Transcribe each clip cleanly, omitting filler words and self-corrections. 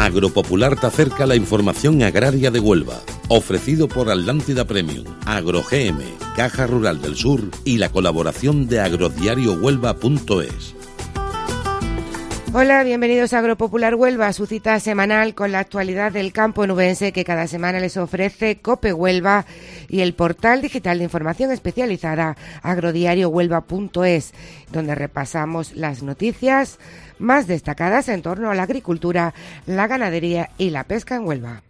Agropopular te acerca la información agraria de Huelva. Ofrecido por Atlántida Premium, AgroGM, Caja Rural del Sur y la colaboración de agrodiariohuelva.es. Hola, bienvenidos a Agropopular Huelva, su cita semanal con la actualidad del campo onubense que cada semana les ofrece COPE Huelva y el portal digital de información especializada agrodiariohuelva.es, donde repasamos las noticias más destacadas en torno a la agricultura, la ganadería y la pesca en Huelva.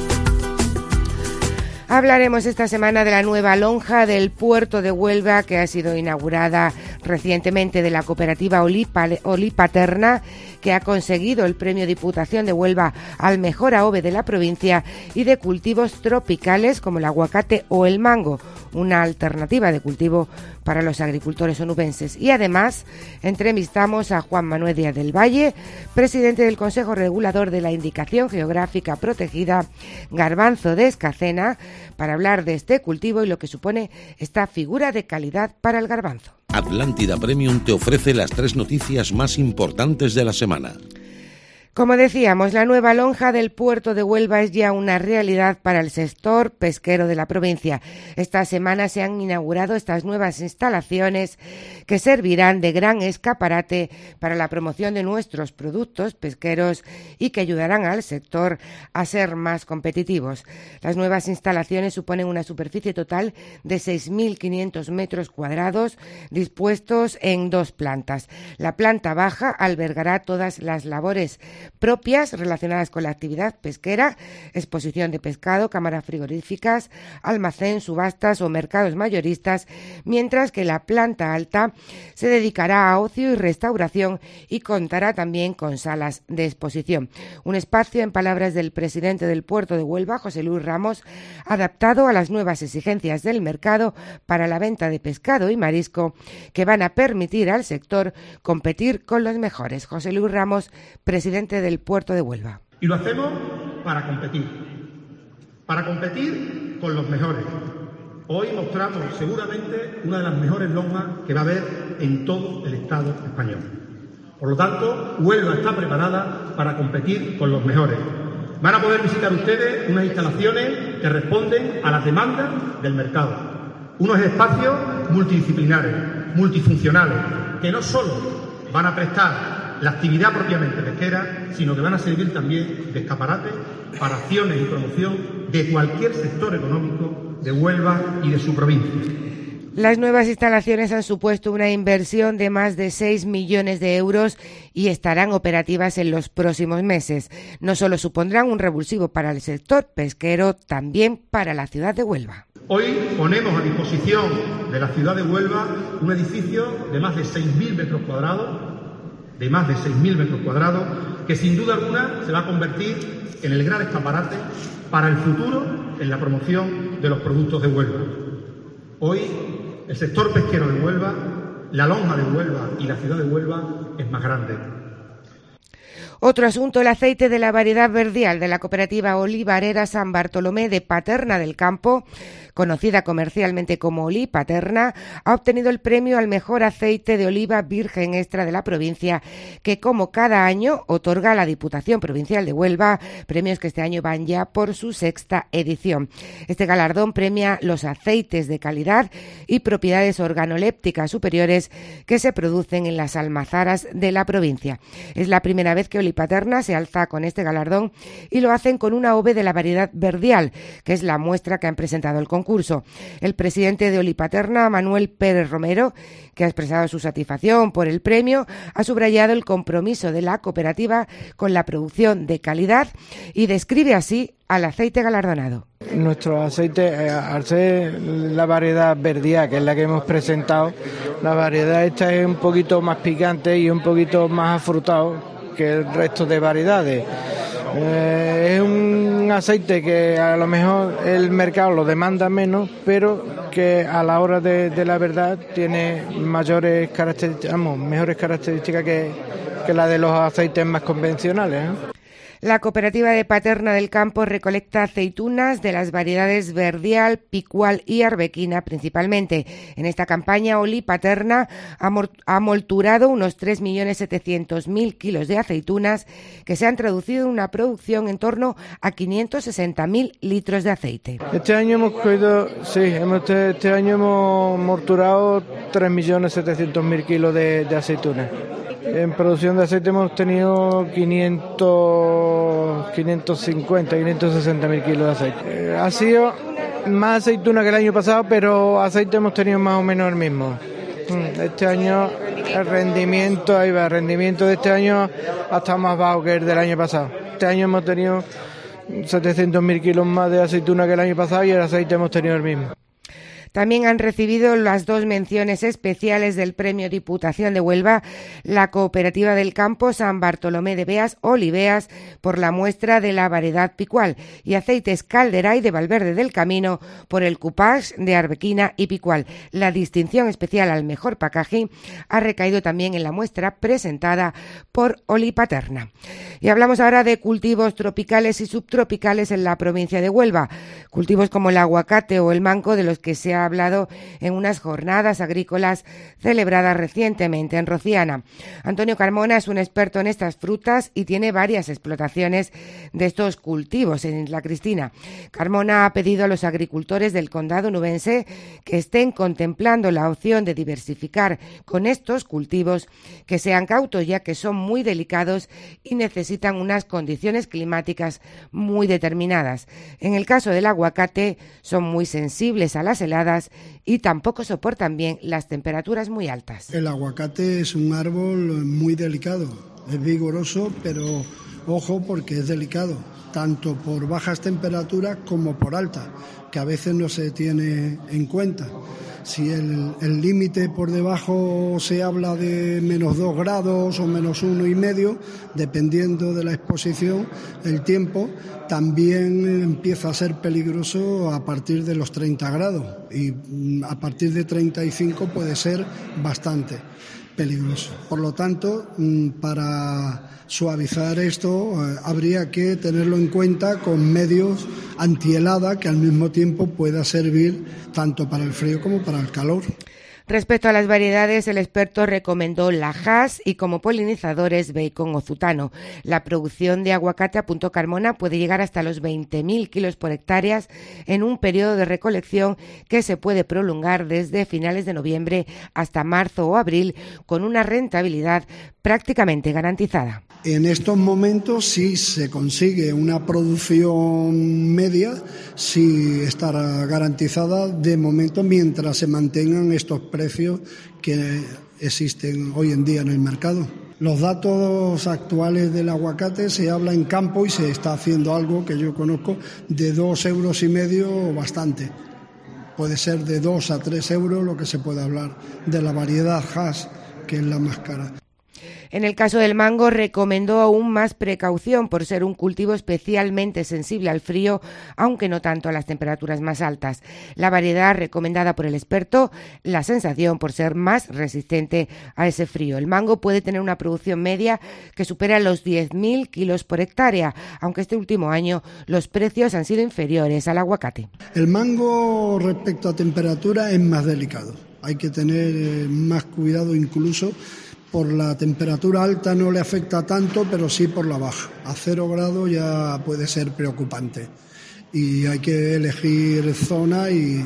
Hablaremos esta semana de la nueva lonja del puerto de Huelva que ha sido inaugurada recientemente, de la cooperativa Olipaterna, que ha conseguido el premio Diputación de Huelva al mejor AOVE de la provincia, y de cultivos tropicales como el aguacate o el mango, una alternativa de cultivo para los agricultores onubenses. Y además entrevistamos a Juan Manuel Díaz del Valle, presidente del Consejo Regulador de la Indicación Geográfica Protegida Garbanzo de Escacena, para hablar de este cultivo y lo que supone esta figura de calidad para el garbanzo. Atlántida Premium te ofrece las 3 noticias más importantes de la semana. Como decíamos, la nueva lonja del puerto de Huelva es ya una realidad para el sector pesquero de la provincia. Esta semana se han inaugurado estas nuevas instalaciones que servirán de gran escaparate para la promoción de nuestros productos pesqueros y que ayudarán al sector a ser más competitivos. Las nuevas instalaciones suponen una superficie total de 6.500 metros cuadrados dispuestos en 2 plantas. La planta baja albergará todas las labores propias relacionadas con la actividad pesquera, exposición de pescado, cámaras frigoríficas, almacén, subastas o mercados mayoristas, mientras que la planta alta se dedicará a ocio y restauración y contará también con salas de exposición. Un espacio, en palabras del presidente del puerto de Huelva, José Luis Ramos, adaptado a las nuevas exigencias del mercado para la venta de pescado y marisco, que van a permitir al sector competir con los mejores. José Luis Ramos, presidente del puerto de Huelva. Y lo hacemos para competir con los mejores. Hoy mostramos seguramente una de las mejores lonjas que va a haber en todo el Estado español. Por lo tanto, Huelva está preparada para competir con los mejores. Van a poder visitar ustedes unas instalaciones que responden a las demandas del mercado. Unos espacios multidisciplinares, multifuncionales, que no solo van a prestar la actividad propiamente pesquera, sino que van a servir también de escaparate para acciones y promoción de cualquier sector económico de Huelva y de su provincia. Las nuevas instalaciones han supuesto una inversión de más de 6 millones de euros y estarán operativas en los próximos meses. No solo supondrán un revulsivo para el sector pesquero, también para la ciudad de Huelva. Hoy ponemos a disposición de la ciudad de Huelva un edificio de más de 6.000 metros cuadrados, que sin duda alguna se va a convertir en el gran escaparate para el futuro en la promoción de los productos de Huelva. Hoy el sector pesquero de Huelva, la lonja de Huelva y la ciudad de Huelva es más grande. Otro asunto, el aceite de la variedad verdial de la cooperativa olivarera San Bartolomé de Paterna del Campo, conocida comercialmente como Olipaterna, ha obtenido el premio al mejor aceite de oliva virgen extra de la provincia, que como cada año otorga la Diputación Provincial de Huelva, premios que este año van ya por su 6ª edición. Este galardón premia los aceites de calidad y propiedades organolépticas superiores que se producen en las almazaras de la provincia. Es la primera vez que Olipaterna se alza con este galardón y lo hacen con una AOVE de la variedad verdial, que es la muestra que han presentado el concurso. El presidente de Olipaterna, Manuel Pérez Romero, que ha expresado su satisfacción por el premio, ha subrayado el compromiso de la cooperativa con la producción de calidad y describe así al aceite galardonado. Nuestro aceite, al ser la variedad verdial, que es la que hemos presentado, la variedad esta es un poquito más picante y un poquito más afrutado que el resto de variedades. Es un aceite que a lo mejor el mercado lo demanda menos, pero que a la hora de la verdad tiene mejores características que la de los aceites más convencionales, ¿eh? La cooperativa de Paterna del Campo recolecta aceitunas de las variedades Verdial, Picual y Arbequina principalmente. En esta campaña, Oli Paterna ha molturado unos 3.700.000 kilos de aceitunas que se han traducido en una producción en torno a 560.000 litros de aceite. Este año hemos molturado 3.700.000 kilos de aceitunas. En producción de aceite hemos tenido 560.000 kilos de aceite. Ha sido más aceituna que el año pasado, pero aceite hemos tenido más o menos el mismo. Este año el rendimiento de este año ha estado más bajo que el del año pasado. Este año hemos tenido 700.000 kilos más de aceituna que el año pasado y el aceite hemos tenido el mismo. También han recibido las 2 menciones especiales del Premio Diputación de Huelva la Cooperativa del Campo San Bartolomé de Beas, Oliveas, por la muestra de la variedad Picual, y Aceites Calderay de Valverde del Camino por el Coupage de Arbequina y Picual. La distinción especial al mejor packaging ha recaído también en la muestra presentada por Oli Paterna. Y hablamos ahora de cultivos tropicales y subtropicales en la provincia de Huelva, cultivos como el aguacate o el mango, de los que se ha hablado en unas jornadas agrícolas celebradas recientemente en Rociana. Antonio Carmona es un experto en estas frutas y tiene varias explotaciones de estos cultivos en Isla Cristina. Carmona ha pedido a los agricultores del condado nubense que estén contemplando la opción de diversificar con estos cultivos, que sean cautos, ya que son muy delicados y necesitan unas condiciones climáticas muy determinadas. En el caso del aguacate, son muy sensibles a las heladas y tampoco soportan bien las temperaturas muy altas. El aguacate es un árbol muy delicado, es vigoroso, pero ojo porque es delicado, tanto por bajas temperaturas como por altas, que a veces no se tiene en cuenta. Si el límite por debajo se habla de -2 grados o -1,5, dependiendo de la exposición, el tiempo también empieza a ser peligroso a partir de los 30 grados y a partir de 35 puede ser bastante peligroso. Por lo tanto, para suavizar esto habría que tenerlo en cuenta con medios antihelada que al mismo tiempo pueda servir tanto para el frío como para el calor. Respecto a las variedades, el experto recomendó la Hass y como polinizadores Bacon o Zutano. La producción de aguacate, apuntó Carmona, puede llegar hasta los 20.000 kilos por hectárea en un periodo de recolección que se puede prolongar desde finales de noviembre hasta marzo o abril, con una rentabilidad prácticamente garantizada. En estos momentos, si se consigue una producción media, sí estará garantizada de momento mientras se mantengan estos precios que existen hoy en día en el mercado. Los datos actuales del aguacate, se habla en campo y se está haciendo algo que yo conozco de 2,5 euros bastante. Puede ser de 2 a 3 euros lo que se puede hablar de la variedad Hass, que es la más cara. En el caso del mango, recomendó aún más precaución por ser un cultivo especialmente sensible al frío, aunque no tanto a las temperaturas más altas. La variedad recomendada por el experto, la sensación por ser más resistente a ese frío. El mango puede tener una producción media que supera los 10.000 kilos por hectárea, aunque este último año los precios han sido inferiores al aguacate. El mango respecto a temperatura es más delicado. Hay que tener más cuidado incluso. Por la temperatura alta no le afecta tanto, pero sí por la baja. A 0 grados ya puede ser preocupante y hay que elegir zona y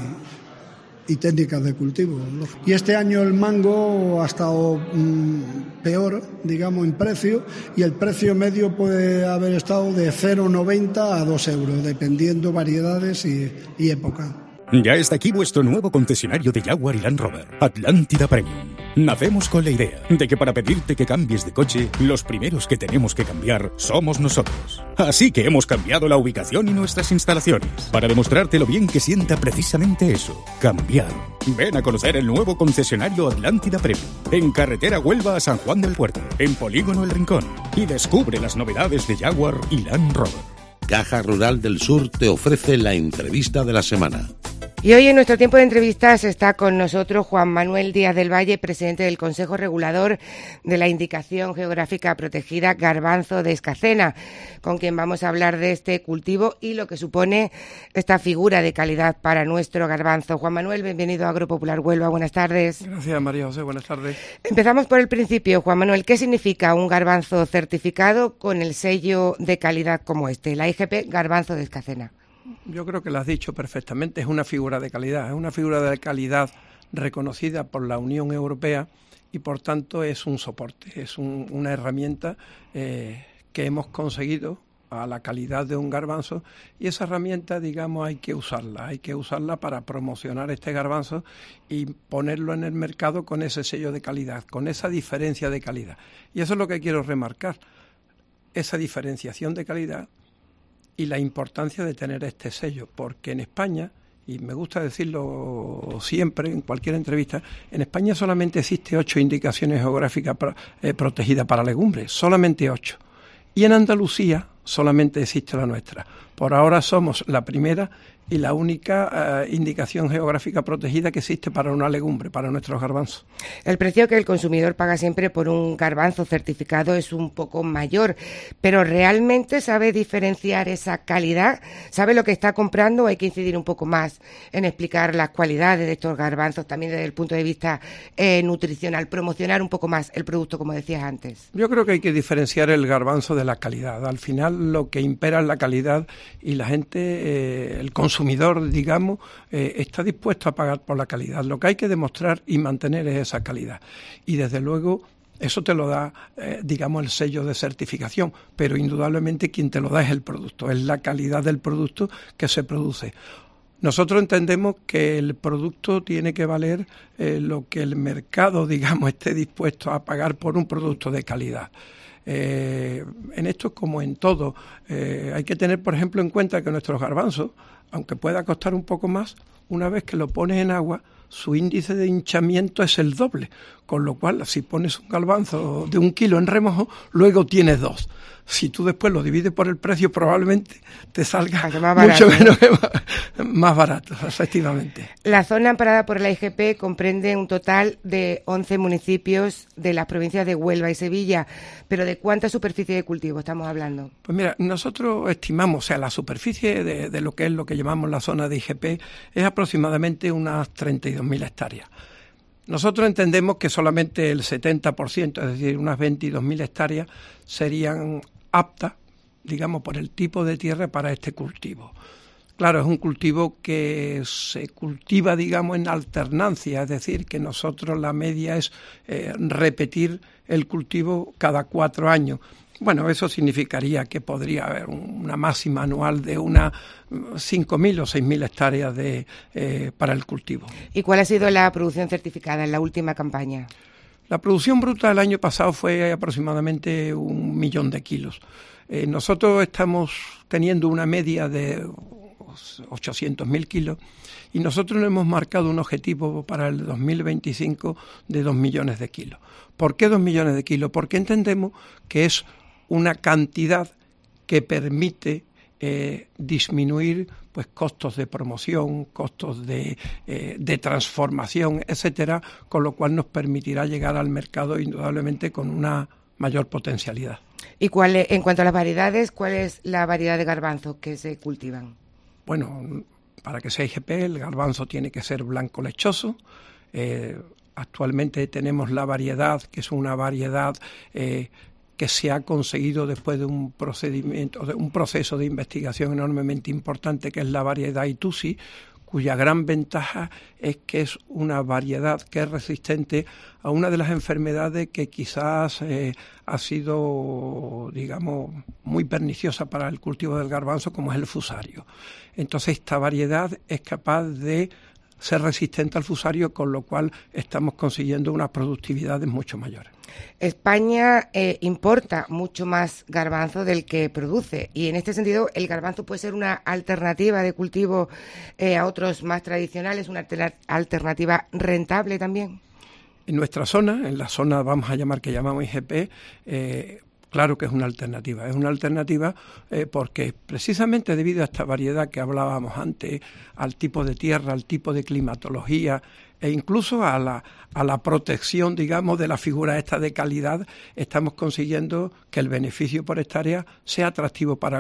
técnicas de cultivo. Y este año el mango ha estado peor, digamos, en precio, y el precio medio puede haber estado de 0,90 a 2 euros, dependiendo variedades y época. Ya está aquí vuestro nuevo concesionario de Jaguar y Land Rover, Atlántida Premium. Nacemos con la idea de que para pedirte que cambies de coche, los primeros que tenemos que cambiar somos nosotros. Así que hemos cambiado la ubicación y nuestras instalaciones, para demostrarte lo bien que sienta precisamente eso, cambiar. Ven a conocer el nuevo concesionario Atlántida Premium, en carretera Huelva a San Juan del Puerto, en Polígono El Rincón, y descubre las novedades de Jaguar y Land Rover. Caja Rural del Sur te ofrece la entrevista de la semana. Y hoy en nuestro tiempo de entrevistas está con nosotros Juan Manuel Díaz del Valle, presidente del Consejo Regulador de la Indicación Geográfica Protegida Garbanzo de Escacena, con quien vamos a hablar de este cultivo y lo que supone esta figura de calidad para nuestro garbanzo. Juan Manuel, bienvenido a Agropopular Huelva, buenas tardes. Gracias, María José, buenas tardes. Empezamos por el principio, Juan Manuel. ¿Qué significa un garbanzo certificado con el sello de calidad como este, la IGP Garbanzo de Escacena? Yo creo que lo has dicho perfectamente, es una figura de calidad, es una figura de calidad reconocida por la Unión Europea y por tanto es un soporte, es una herramienta que hemos conseguido a la calidad de un garbanzo y esa herramienta, digamos, hay que usarla para promocionar este garbanzo y ponerlo en el mercado con ese sello de calidad, con esa diferencia de calidad. Y eso es lo que quiero remarcar, esa diferenciación de calidad y la importancia de tener este sello, porque en España, y me gusta decirlo siempre en cualquier entrevista, en España solamente existe 8 indicaciones geográficas protegidas para legumbres, solamente 8. Y en Andalucía solamente existe la nuestra. Por ahora somos la primera y la única indicación geográfica protegida que existe para una legumbre, para nuestros garbanzos. El precio que el consumidor paga siempre por un garbanzo certificado es un poco mayor, pero ¿realmente sabe diferenciar esa calidad? ¿Sabe lo que está comprando o hay que incidir un poco más en explicar las cualidades de estos garbanzos también desde el punto de vista nutricional, promocionar un poco más el producto, como decías antes? Yo creo que hay que diferenciar el garbanzo de la calidad. Al final lo que impera es la calidad y la gente, el consumidor, digamos, está dispuesto a pagar por la calidad. Lo que hay que demostrar y mantener es esa calidad. Y desde luego eso te lo da, digamos, el sello de certificación, pero indudablemente quien te lo da es el producto, es la calidad del producto que se produce. Nosotros entendemos que el producto tiene que valer lo que el mercado, digamos, esté dispuesto a pagar por un producto de calidad. En esto, como en todo, hay que tener, por ejemplo, en cuenta que nuestros garbanzos, aunque pueda costar un poco más, una vez que lo pones en agua, su índice de hinchamiento es el doble, con lo cual si pones un garbanzo de 1 kilo en remojo, luego tienes 2. Si tú después lo divides por el precio, probablemente te salga mucho menos más barato, efectivamente. La zona amparada por la IGP comprende un total de 11 municipios de las provincias de Huelva y Sevilla, pero ¿de cuánta superficie de cultivo estamos hablando? Pues mira, nosotros estimamos, o sea, la superficie de lo que es lo que llamamos la zona de IGP es aproximadamente unas 32.000 hectáreas. Nosotros entendemos que solamente el 70%, es decir, unas 22.000 hectáreas, serían aptas, digamos, por el tipo de tierra para este cultivo. Claro, es un cultivo que se cultiva, digamos, en alternancia, es decir, que nosotros la media es repetir el cultivo cada 4 años. Bueno, eso significaría que podría haber una máxima anual de unas 5.000 o 6.000 hectáreas para el cultivo. ¿Y cuál ha sido la producción certificada en la última campaña? La producción bruta del año pasado fue aproximadamente 1 millón de kilos. Nosotros estamos teniendo una media de 800.000 kilos y nosotros nos hemos marcado un objetivo para el 2025 de 2 millones de kilos. ¿Por qué 2 millones de kilos? Porque entendemos que es una cantidad que permite disminuir pues costos de promoción, costos de transformación, etcétera, con lo cual nos permitirá llegar al mercado indudablemente con una mayor potencialidad. ¿Y en cuanto a las variedades, cuál es la variedad de garbanzos que se cultivan? Bueno, para que sea IGP, el garbanzo tiene que ser blanco lechoso. Actualmente tenemos la variedad, que es una variedad que se ha conseguido después de un proceso de investigación enormemente importante, que es la variedad Itusi, cuya gran ventaja es que es una variedad que es resistente a una de las enfermedades que quizás ha sido, digamos, muy perniciosa para el cultivo del garbanzo, como es el fusario. Entonces, esta variedad es capaz de ser resistente al fusario, con lo cual estamos consiguiendo unas productividades mucho mayores. España importa mucho más garbanzo del que produce y en este sentido el garbanzo puede ser una alternativa de cultivo a otros más tradicionales, una alternativa rentable también. En nuestra zona, en la zona vamos a llamar que llamamos IGP, Claro que es una alternativa. Es una alternativa porque precisamente debido a esta variedad que hablábamos antes, al tipo de tierra, al tipo de climatología e incluso a la protección, digamos, de la figura esta de calidad, estamos consiguiendo que el beneficio por hectárea sea atractivo para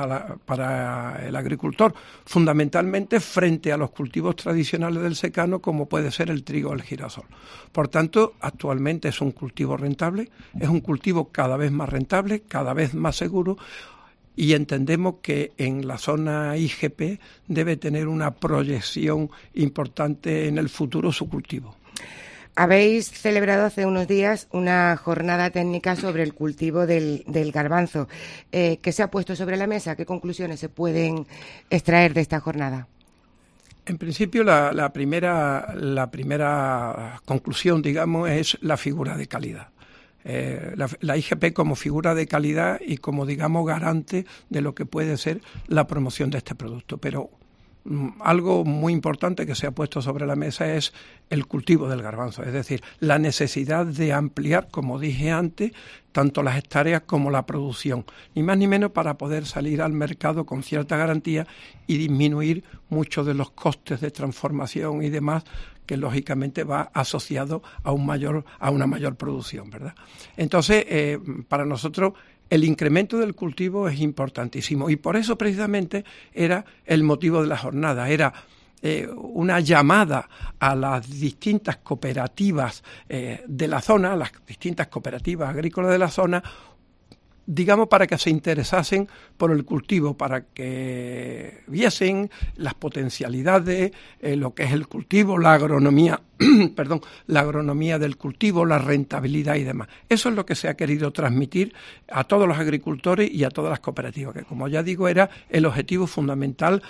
el agricultor, fundamentalmente frente a los cultivos tradicionales del secano, como puede ser el trigo o el girasol. Por tanto, actualmente es un cultivo rentable, es un cultivo cada vez más rentable, cada vez más seguro, y entendemos que en la zona IGP debe tener una proyección importante en el futuro su cultivo. Habéis celebrado hace unos días una jornada técnica sobre el cultivo del garbanzo. ¿Qué se ha puesto sobre la mesa? ¿Qué conclusiones se pueden extraer de esta jornada? En principio, la primera conclusión, digamos, es la figura de calidad. La IGP como figura de calidad y como, digamos, garante de lo que puede ser la promoción de este producto. Pero algo muy importante que se ha puesto sobre la mesa es el cultivo del garbanzo, es decir, la necesidad de ampliar, como dije antes, tanto las hectáreas como la producción, ni más ni menos para poder salir al mercado con cierta garantía y disminuir muchos de los costes de transformación y demás, que lógicamente va asociado a una mayor producción, ¿verdad? Entonces, para nosotros el incremento del cultivo es importantísimo y por eso precisamente era el motivo de la jornada, era una llamada a las distintas cooperativas de la zona, a las distintas cooperativas agrícolas de la zona, digamos, para que se interesasen por el cultivo, para que viesen las potencialidades, lo que es el cultivo, la agronomía, la agronomía del cultivo, la rentabilidad y demás. Eso es lo que se ha querido transmitir a todos los agricultores y a todas las cooperativas, que, como ya digo, era el objetivo fundamental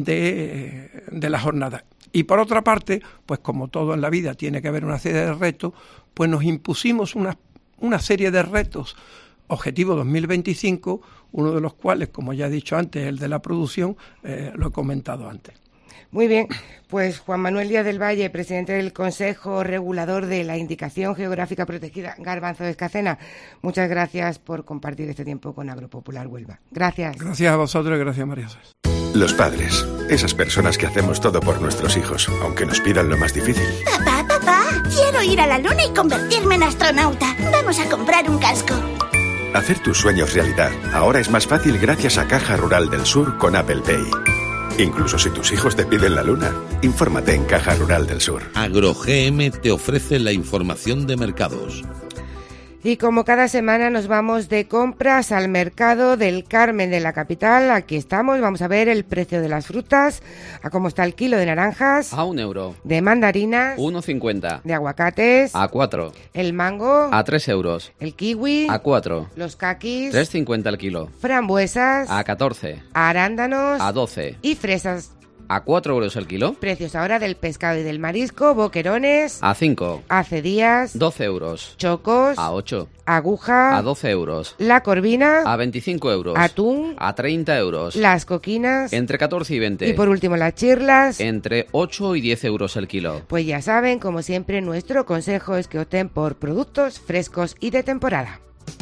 de la jornada. Y por otra parte, pues como todo en la vida tiene que haber una serie de retos, pues nos impusimos una serie de retos. Objetivo 2025, uno de los cuales, como ya he dicho antes, el de la producción, lo he comentado antes. Muy bien, pues Juan Manuel Díaz del Valle, presidente del Consejo Regulador de la Indicación Geográfica Protegida Garbanzo de Escacena, muchas gracias por compartir este tiempo con Agropopular Huelva. Gracias. Gracias a vosotros y gracias, María José. Los padres, esas personas que hacemos todo por nuestros hijos, aunque nos pidan lo más difícil. Papá, quiero ir a la luna y convertirme en astronauta. Vamos a comprar un casco. Hacer tus sueños realidad ahora es más fácil gracias a Caja Rural del Sur con Apple Pay. Incluso si tus hijos te piden la luna, infórmate en Caja Rural del Sur. AgroGM te ofrece la información de mercados. Y como cada semana nos vamos de compras al mercado del Carmen de la capital. Aquí estamos, vamos a ver el precio de las frutas, a cómo está el kilo de naranjas. A €1. De mandarinas. 1,50. De aguacates. A 4. El mango. A 3 euros. El kiwi. A 4. Los caquis. 3,50 el kilo. Frambuesas. A 14. Arándanos. A 12. Y fresas. A 4 euros el kilo. Precios ahora del pescado y del marisco, boquerones. A 5. Acedías. 12 euros. Chocos. A 8. Aguja. A 12 euros. La corvina. A 25 euros. Atún. A 30 euros. Las coquinas. Entre 14 y 20. Y por último las chirlas. Entre 8 y 10 euros el kilo. Pues ya saben, como siempre, nuestro consejo es que opten por productos frescos y de temporada.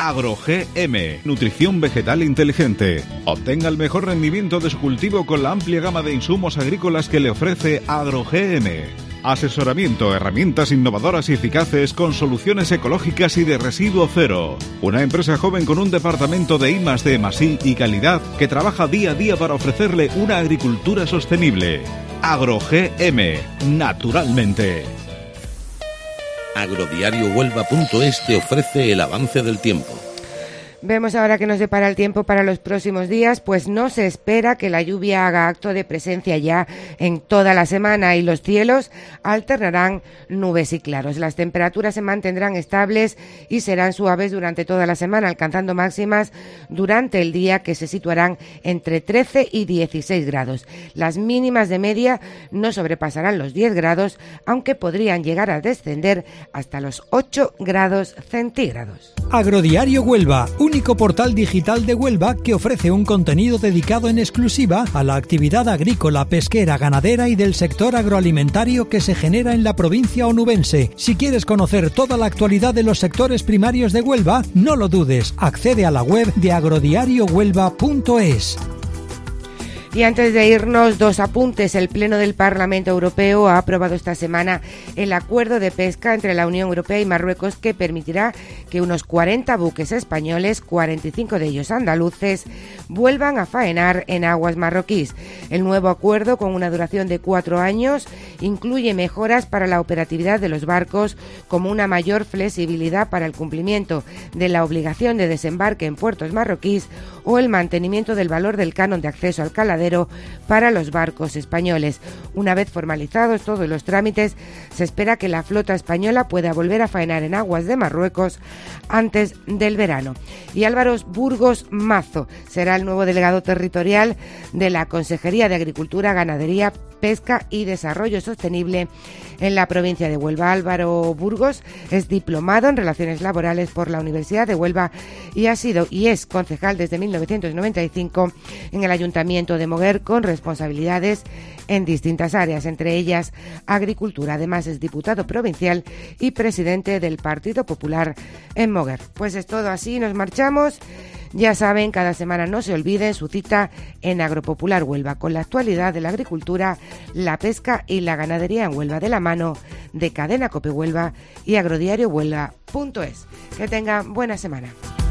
AgroGM, nutrición vegetal inteligente. Obtenga el mejor rendimiento de su cultivo con la amplia gama de insumos agrícolas que le ofrece AgroGM. Asesoramiento, herramientas innovadoras y eficaces con soluciones ecológicas y de residuo cero. Una empresa joven con un departamento de I+D+I y calidad que trabaja día a día para ofrecerle una agricultura sostenible. AgroGM, naturalmente. Agrodiariohuelva.es te ofrece el avance del tiempo. Vemos ahora que nos depara el tiempo para los próximos días, pues no se espera que la lluvia haga acto de presencia ya en toda la semana y los cielos alternarán nubes y claros. Las temperaturas se mantendrán estables y serán suaves durante toda la semana, alcanzando máximas durante el día que se situarán entre 13 y 16 grados. Las mínimas de media no sobrepasarán los 10 grados, aunque podrían llegar a descender hasta los 8 grados centígrados. Agrodiario Huelva, un único portal digital de Huelva que ofrece un contenido dedicado en exclusiva a la actividad agrícola, pesquera, ganadera y del sector agroalimentario que se genera en la provincia onubense. Si quieres conocer toda la actualidad de los sectores primarios de Huelva, no lo dudes, accede a la web de agrodiariohuelva.es. Y antes de irnos, 2 apuntes. El Pleno del Parlamento Europeo ha aprobado esta semana el acuerdo de pesca entre la Unión Europea y Marruecos que permitirá que unos 40 buques españoles, 45 de ellos andaluces, vuelvan a faenar en aguas marroquíes. El nuevo acuerdo, con una duración de 4 años, incluye mejoras para la operatividad de los barcos, como una mayor flexibilidad para el cumplimiento de la obligación de desembarque en puertos marroquíes o el mantenimiento del valor del canon de acceso al caladero para los barcos españoles. Una vez formalizados todos los trámites, se espera que la flota española pueda volver a faenar en aguas de Marruecos antes del verano. Y Álvaro Burgos Mazo será el nuevo delegado territorial de la Consejería de Agricultura, Ganadería, Pesca y Desarrollo Sostenible en la provincia de Huelva. Álvaro Burgos es diplomado en Relaciones Laborales por la Universidad de Huelva y ha sido y es concejal desde 1995 en el Ayuntamiento de Moguer, con responsabilidades en distintas áreas, entre ellas agricultura. Además es diputado provincial y presidente del Partido Popular en Moguer. Pues es todo, así nos marchamos. Ya saben, cada semana no se olviden su cita en Agropopular Huelva, con la actualidad de la agricultura, la pesca y la ganadería en Huelva, de la mano de Cadena COPE Huelva y agrodiariohuelva.es. Que tengan buena semana.